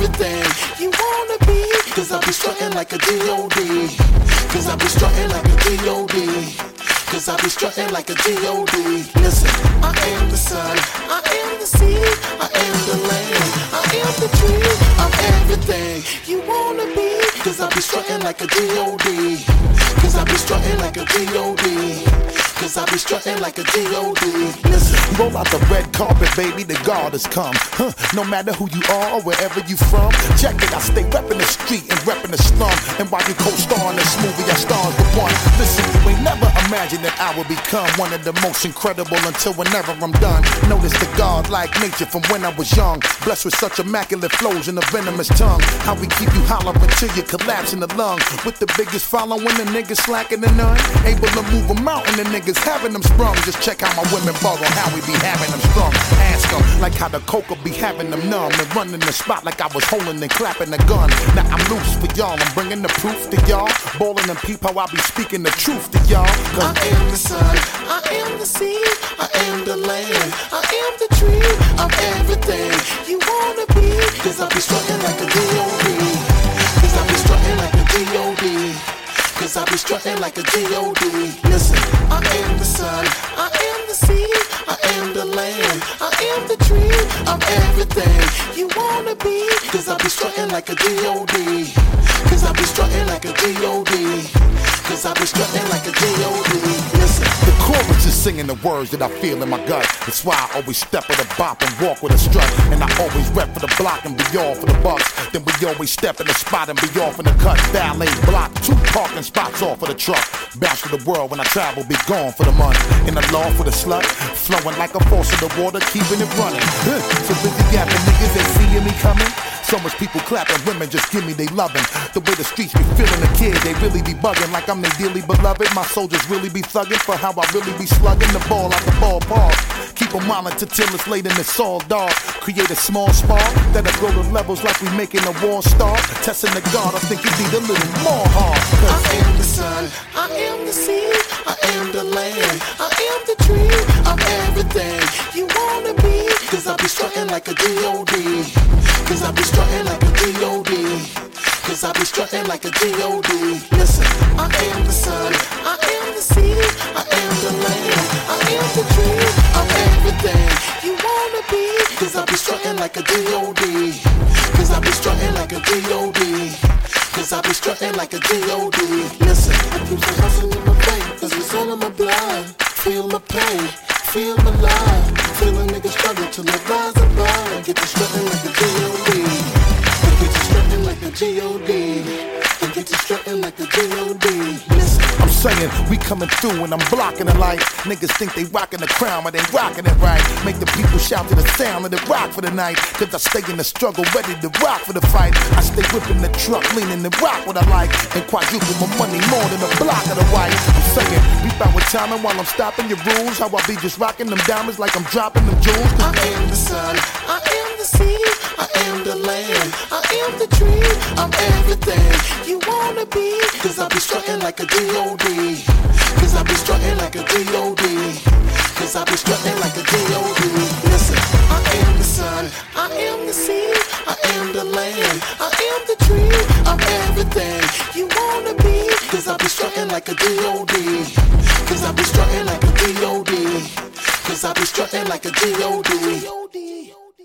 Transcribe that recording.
everything you wanna be. Cause I be strutting like a G.O.D. Cause I be strutting like a G.O.D. Cause I be strutting like a G.O.D. Listen, I am the sun, I am the sea, I am the land, I am the tree, I'm everything you wanna be. Cause I be strutting like a G.O.D. Cause I be strutting like a G.O.D. Cause I be strutting like a G.O.D. Listen, roll out the red carpet, baby, the God has come. No matter who you are or wherever you from, check it, I stay reppin' the street and reppin' the slum. And while you co-star in this movie, I stars the one. Listen, you ain't never imagined that I would become one of the most incredible until whenever I'm done. Notice the God-like nature from when I was young, blessed with such immaculate flows and a venomous tongue. How we keep you hollering till you collapse in the lung. With the biggest following, the niggas slacking the none. Able to move a mountain, the niggas having them sprung. Just check how my women borrow, how we be having them strung. Ask them, like how the coca be having them numb. And running the spot like I was holding and clapping the gun. Now I'm loose for y'all, I'm bringing the proof to y'all. Ballin' and peep how I be speaking the truth to y'all. I am the sun, I am the sea, I am the land, I am the tree, I'm everything you wanna be. Cause I be strutting like a G.O.D. Cause I be strutting like a G.O.D. Cause I be strutting like a G.O.D. Listen, I am the sun, I am the sea, I am the land, I am the tree, I'm everything you wanna be. Cause I be strutting like a G.O.D. Cause I be strutting like a G.O.D. Cause I be strutting like a G.O.D. Listen, the chorus is singing the words that I feel in my gut. That's why I always step with a bop and walk with a strut. And I always rep for the block and be all for the bucks. Then we always step in the spot and be off in the cut. Ballet block, 2 parking spots off for the truck. Bounce to the world when I travel, be gone for the month. In the loft with a slut, flowing like a force of the water, keeping it running. So busy gapping niggas that seeing me coming. So much people clapping, women just give me they loving. The way the streets be feeling the kid, they really be bugging like I'm their dearly beloved. My soldiers really be thugging for how I really be slugging the ball out the ballpark. Keep them wildin' till it's late and it's all dark. Create a small spark that'll grow the levels like we making a war start. Testing the God, I think you need a little more hard. I am the sun, I am the sea, I am the land, I am the tree, I'm everything you wanna be. Cause I be strutting like a G.O.D. Cause I be strutting like a G.O.D. Cause I be strutting like a G.O.D. Listen, I am the sun, I am the sea, I am the land, I am the tree, I'm everything you wanna be. Cause I be strutting like a G.O.D. Cause I be strutting like a G.O.D. Cause I be strutting like a G.O.D. Listen, I keep some hustling in my vein, cause it's all in my blood. Feel my pain, feel my love. Feel a nigga struggle till I rise above. I get to strutting like a G.O.D. I get to strutting like a G.O.D. I get to strutting like a G.O.D. Listen, I'm saying we coming through and I'm blocking the light. Niggas think they rocking the crown, but they rocking it right. Make the people shout to the sound of the rock for the night. Cause I stay in the struggle, ready to rock for the fight. I stay whipping the truck, leaning and rock what I like. And quadruple my money more than a block of the white. I'm saying we bout with timing while I'm stopping your rules. How I be just rocking them diamonds like I'm dropping them jewels. I am the sun, I am the sea, I am the land, I am the tree, I'm everything you wanna be. Cause I be strutting like a G.O.D. Cause I be strutting like a G.O.D. Cause I be strutting like a G.O.D. Listen, I am the sun, I am the sea, I am the land, I am the tree, I'm everything you wanna be. Cause I be strutting like a G.O.D. Cause I be strutting like a G.O.D. Cause I be strutting like a G.O.D.